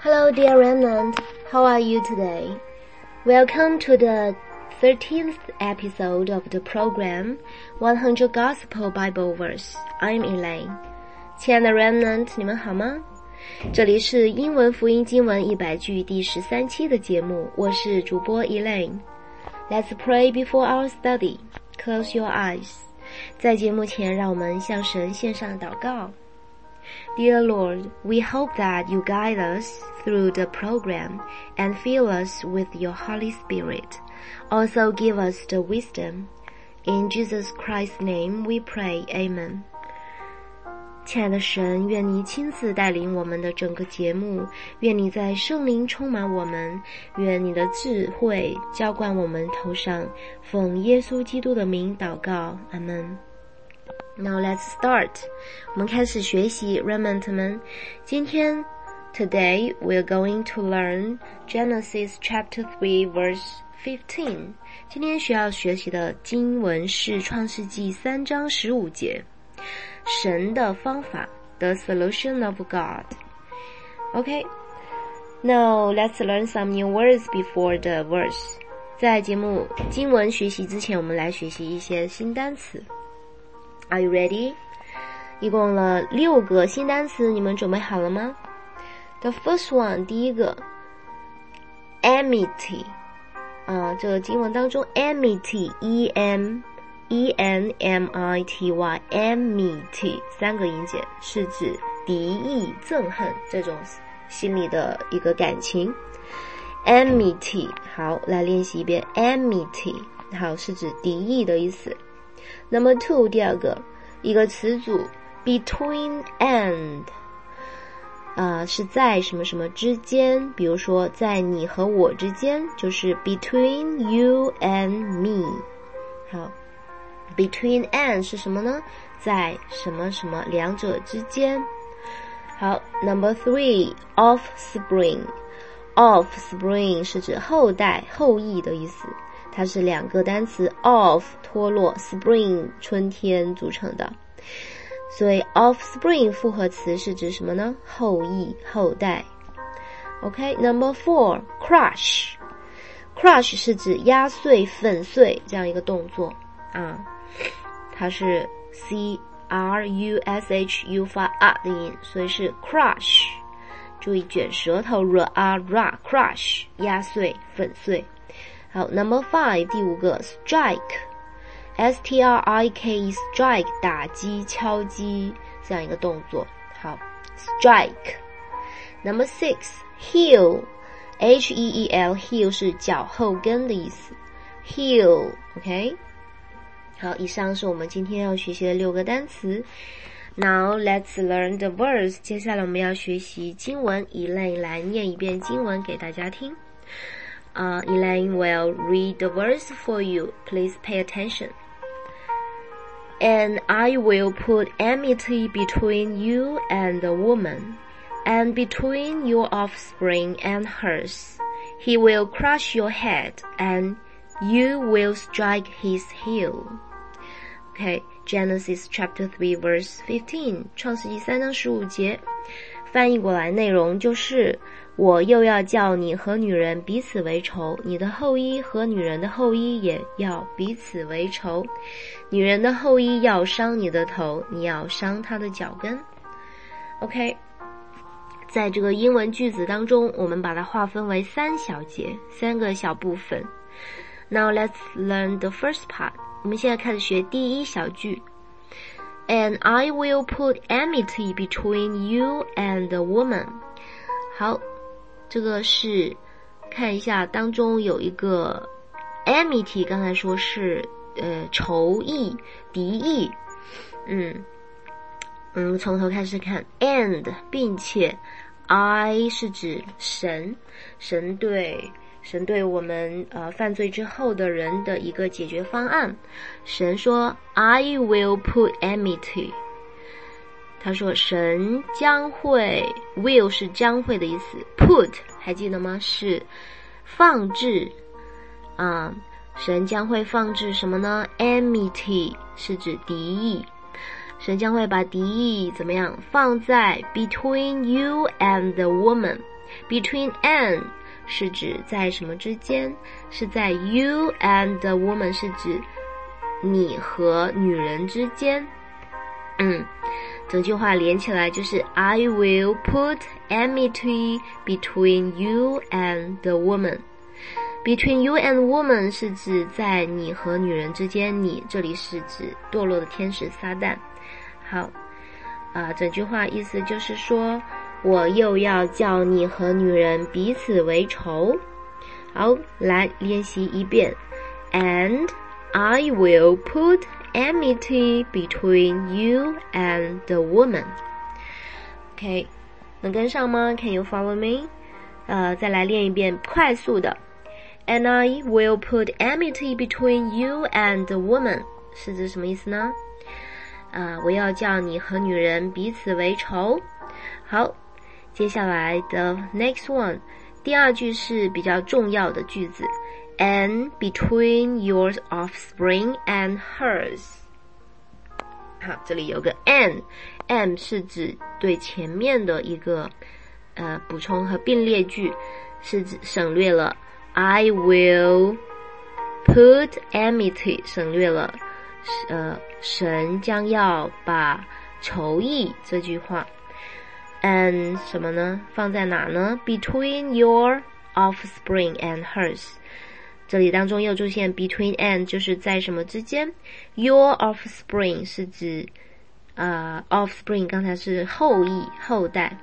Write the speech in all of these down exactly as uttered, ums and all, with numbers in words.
Hello, dear remnant. How are you today? Welcome to the thirteenth episode of the program, one hundred Gospel Bible Verse. I'm Elaine. 亲爱的 remnant, 你们好吗？这里是英文福音经文一百句第十三期的节目，我是主播 Elaine. Let's pray before our study. Close your eyes. 在节目前，让我们向神献上祷告。Dear Lord, we hope that you guide us through the program and fill us with your Holy Spirit. Also give us the wisdom. In Jesus Christ's name we pray, Amen. 亲爱的神，愿你亲自带领我们的整个节目，愿你在圣灵充满我们，愿你的智慧浇灌我们头上，奉耶稣基督的名祷告，阿们。Now let's start. 我们开始学习 remnant 们。今天 Today we're going to learn Genesis chapter three verse fifteen. 今天需要学习的经文是创世纪三章十五节。神的方法 The solution of God. Okay. Now let's learn some new words before the verse. 在节目经文学习之前，我们来学习一些新单词。Are you ready? 一共了六个新单词，你们准备好了吗？ The first one, 第一个 Amity 啊、呃，这个经文当中 Amity E M E N M I T Y Amity 三个音节是指敌意憎恨这种心理的一个感情。 Amity 好，来练习一遍 Amity 好，是指敌意的意思。Number two, 第二个一个词组 between and 啊、呃，是在什么什么之间，比如说在你和我之间，就是 between you and me。 好， between and 是什么呢？在什么什么两者之间。好， Number three, offspring offspring 是指后代后裔的意思，它是两个单词 off 脱落 spring 春天组成的，所以 offspring 复合词是指什么呢？后裔后代。 OK, number four, crush crush 是指压碎粉碎这样一个动作啊，它是 C R U S H U 发 R 的音，所以是 crush， 注意卷舌头 R R R crush 压碎粉碎。好 Number five, 第五个 strike S T R I K E strike 打击敲击这样一个动作。好 strike. Number six, heel H E E L heel 是脚后跟的意思 heel. OK, 好，以上是我们今天要学习的六个单词。 Now let's learn the verse. 接下来我们要学习经文，一类来念一遍经文给大家听。Uh, Elaine will read the verse for you. Please pay attention. And I will put enmity between you and the woman, and between your offspring and hers. He will crush your head, and you will strike his heel. Okay, Genesis chapter three verse fifteen. 创世纪三章十五节。翻译过来内容就是我又要叫你和女人彼此为仇，你的后裔和女人的后裔也要彼此为仇，女人的后裔要伤你的头，你要伤她的脚跟。 OK, 在这个英文句子当中，我们把它划分为三小节，三个小部分。 Now let's learn the first part. 我们现在开始学第一小句。And I will put enmity between you and the woman. 好，这个是看一下当中有一个 enmity， 刚才说是呃仇意敌意。嗯嗯，从头开始看 and 并且 I 是指神，神对神对我们呃犯罪之后的人的一个解决方案。神说 I will put enmity， 他说神将会 will 是将会的意思， put 还记得吗？是放置啊、呃，神将会放置什么呢？ enmity 是指敌意，神将会把敌意怎么样放在 between you and the woman。 Between and 是指在什么之间，是在 you and the woman 是指你和女人之间。嗯，整句话连起来就是 I will put enmity between you and the woman。 Between you and woman 是指在你和女人之间，你这里是指堕落的天使撒旦。好，啊，整句话意思就是说，我又要叫你和女人彼此为仇。好，来练习一遍。 And I will put enmity between you and the woman. OK， 能跟上吗？ Can you follow me？ 呃，再来练一遍，快速的。And I will put enmity between you and the woman 是指什么意思呢？啊，我要叫你和女人彼此为仇。好，接下来的 next one， 第二句是比较重要的句子。And between your offspring and hers。 好，这里有个 and， and 是指对前面的一个呃补充和并列句，是指省略了 I will put enmity， 省略了呃神将要把仇意这句话。and 什么呢？放在哪呢？ Between your offspring and hers，这里当中又出现 between and， 就是在什么之间。 Your offspring 是指呃 offspring 刚才是后裔后代，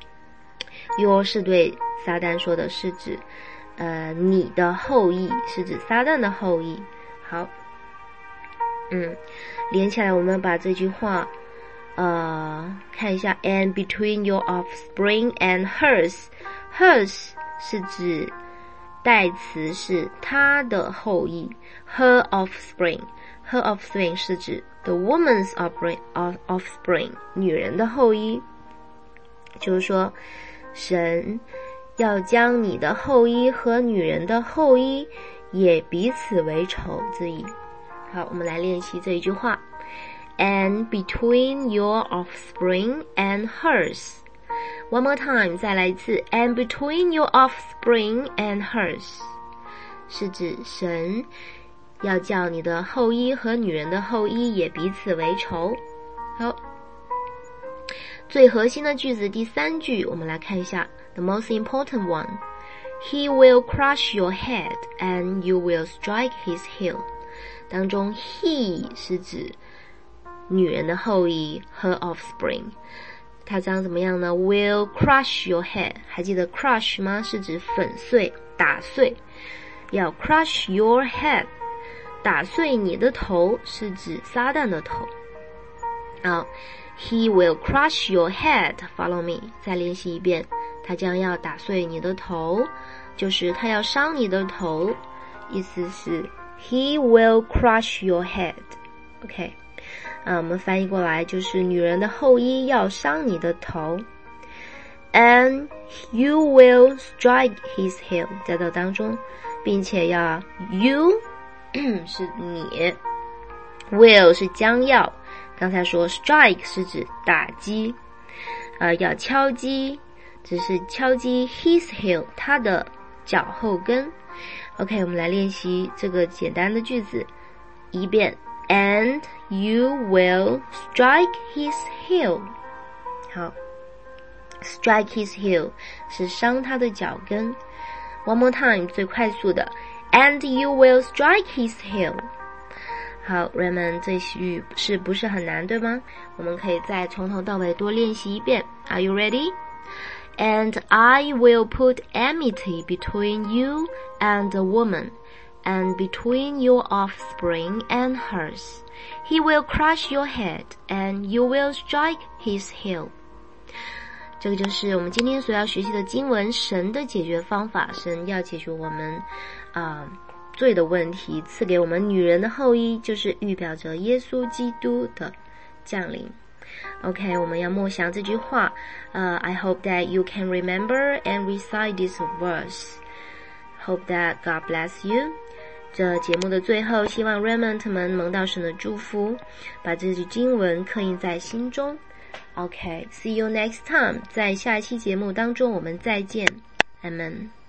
Your 是对撒旦说的，是指呃你的后裔，是指撒旦的后裔。好，嗯，连起来我们把这句话呃看一下。 And between your offspring and hers， hers 是指代词是她的后裔， her offspring， her offspring 是指 the woman's offspring， 女人的后裔。就是说神要将你的后裔和女人的后裔也彼此为仇之意。好，我们来练习这一句话。 And between your offspring and hers。 One more time， 再来一次。 And between your offspring and hers， 是指神要叫你的后裔和女人的后裔也彼此为仇。好，最核心的句子第三句我们来看一下。 The most important one， He will crush your head and you will strike his heel。 当中 he 是指女人的后裔 her offspring，它将怎么样呢？ Will crush your head， 还记得 crush 吗？是指粉碎打碎。要 crush your head， 打碎你的头，是指撒旦的头。好， He will crush your head， follow me， 再练习一遍。他将要打碎你的头，就是他要伤你的头，意思是 He will crush your head。 OK，啊，我们翻译过来就是女人的后裔要伤你的头。 And you will strike his heel， 在这当中，并且要 you 是你， will 是将要，刚才说 strike 是指打击，呃，要敲击，只是敲击 his heel 他的脚后跟。 OK， 我们来练习这个简单的句子一遍。And you will strike his heel。 好， strike his heel 是伤他的脚跟。 One more time， 最快速的。 And you will strike his heel。 好，人们这句是不是很难，对吗？我们可以再从头到尾多练习一遍。 Are you ready? And I will put enmity between you and the woman，and between your offspring and hers. He will crush your head, and you will strike his heel. 这个就是我们今天所要学习的经文，神的解决方法。神要解决我们啊、呃、罪的问题，赐给我们女人的后裔，就是预表着耶稣基督的降临。OK， 我们要默想这句话。呃、uh, I hope that you can remember and recite this verse.Hope that God bless you。 这节目的最后，希望 Raymond 们蒙到神的祝福，把这句经文刻印在心中。 OK，see you next time， 在下一期节目当中我们再见，Amen。